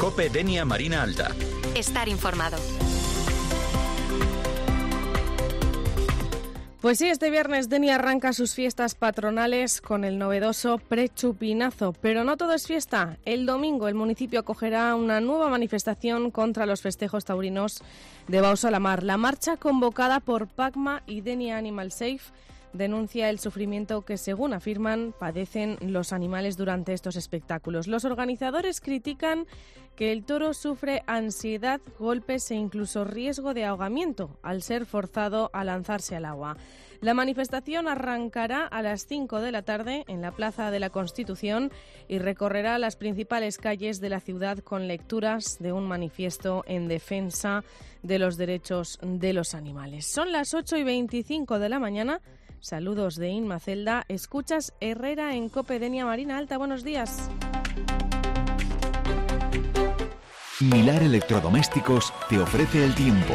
COPE Denia Marina Alta. Estar informado. Pues sí, este viernes Denia arranca sus fiestas patronales con el novedoso Prechupinazo, pero no todo es fiesta. El domingo el municipio acogerá una nueva manifestación contra los festejos taurinos de Baus a la Mar. La marcha convocada por PACMA y Denia Animal Safe denuncia el sufrimiento que, según afirman, padecen los animales durante estos espectáculos. Los organizadores critican que el toro sufre ansiedad, golpes e incluso riesgo de ahogamiento al ser forzado a lanzarse al agua. La manifestación arrancará a las 5 de la tarde en la Plaza de la Constitución y recorrerá las principales calles de la ciudad con lecturas de un manifiesto en defensa de los derechos de los animales. Son las 8:25 de la mañana. Saludos de Inma Celda. Escuchas Herrera en COPE Denia Marina Alta. Buenos días. Milar Electrodomésticos te ofrece el tiempo.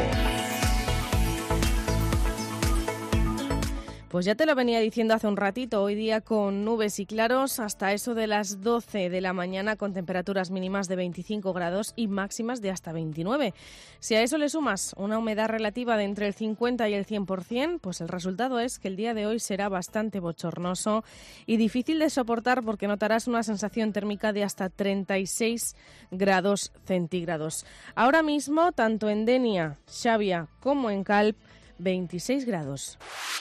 Pues ya te lo venía diciendo hace un ratito, hoy día con nubes y claros hasta eso de las 12 de la mañana con temperaturas mínimas de 25 grados y máximas de hasta 29. Si a eso le sumas una humedad relativa de entre el 50 y el 100%, pues el resultado es que el día de hoy será bastante bochornoso y difícil de soportar porque notarás una sensación térmica de hasta 36 grados centígrados. Ahora mismo, tanto en Denia, Xavia como en Calp, 26 grados.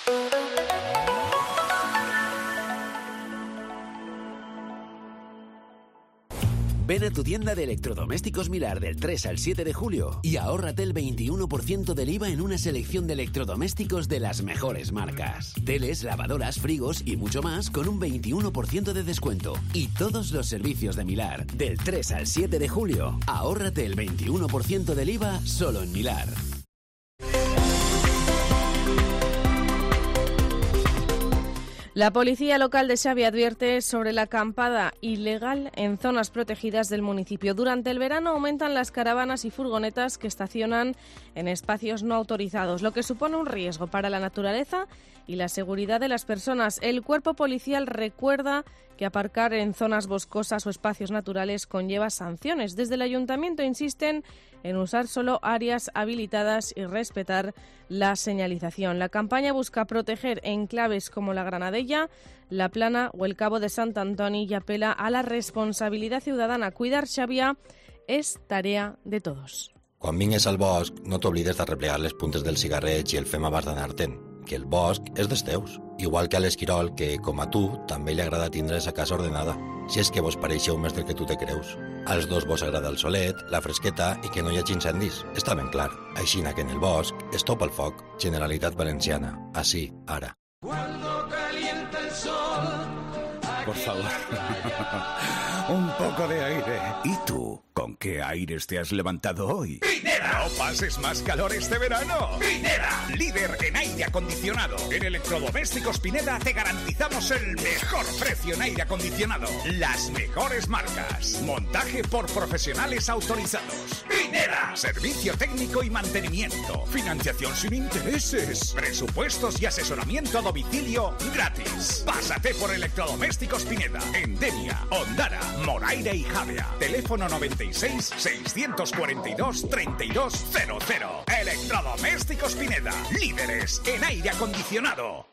Ven a tu tienda de electrodomésticos Milar del 3 al 7 de julio y ahórrate el 21% del IVA en una selección de electrodomésticos de las mejores marcas. Teles, lavadoras, frigos y mucho más con un 21% de descuento. Y todos los servicios de Milar del 3 al 7 de julio. Ahórrate el 21% del IVA solo en Milar. La policía local de Xavia advierte sobre la acampada ilegal en zonas protegidas del municipio. Durante el verano aumentan las caravanas y furgonetas que estacionan en espacios no autorizados, lo que supone un riesgo para la naturaleza y la seguridad de las personas. El cuerpo policial recuerda que aparcar en zonas boscosas o espacios naturales conlleva sanciones. Desde el ayuntamiento insisten en usar solo áreas habilitadas y respetar la señalización. La campaña busca proteger enclaves como la Granadella, la Plana o el Cabo de Sant Antoni y apela a la responsabilidad ciudadana. Cuidar Xavia és tarea de todos. Quan vingues al bosc, no t'oblides d'arreplegar les puntes del cigarret i el fem abans d'anar-te'n, que el bosc és dels teus. Igual que a l'Esquirol, que, com a tu, també li agrada tindre sa casa ordenada. Si és que vos pareixeu més del que tu te creus. Als dos vos agrada el solet, la fresqueta i que no hi hagi incendis. Està ben clar. Aixina que en el bosc es topa el foc. Generalitat Valenciana. Així, ara. Cuando calienta el sol. Por favor. Un poco de aire. ¿Y tú? ¿Con qué aires te has levantado hoy? ¡Pineda! ¡No pases más calor este verano! ¡Pineda! Líder en aire acondicionado. En Electrodomésticos Pineda te garantizamos el mejor precio en aire acondicionado. Las mejores marcas. Montaje por profesionales autorizados. ¡Pineda! Servicio técnico y mantenimiento. Financiación sin intereses. Presupuestos y asesoramiento a domicilio gratis. Pásate por Electrodomésticos Pineda. En Denia, Ondara, Moraira y Javea. Teléfono 96 642 3200. Electrodomésticos Pineda. Líderes en aire acondicionado.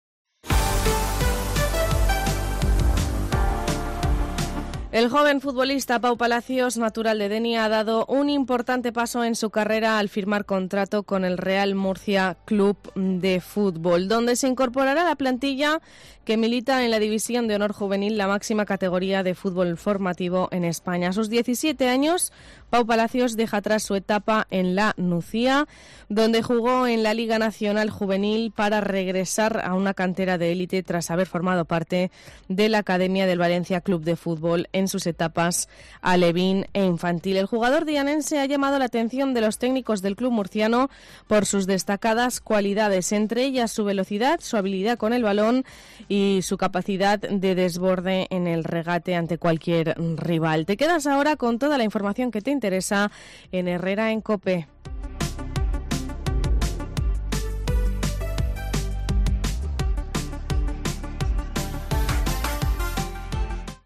El joven futbolista Pau Palacios, natural de Denia, ha dado un importante paso en su carrera al firmar contrato con el Real Murcia Club de Fútbol, donde se incorporará a la plantilla que milita en la División de Honor Juvenil, la máxima categoría de fútbol formativo en España. A sus 17 años, Pau Palacios deja atrás su etapa en la Nucía, donde jugó en la Liga Nacional Juvenil para regresar a una cantera de élite tras haber formado parte de la Academia del Valencia Club de Fútbol en sus etapas alevín e infantil. El jugador dianense ha llamado la atención de los técnicos del club murciano por sus destacadas cualidades, entre ellas su velocidad, su habilidad con el balón y su capacidad de desborde en el regate ante cualquier rival. Te quedas ahora con toda la información que te interesa en Herrera en COPE.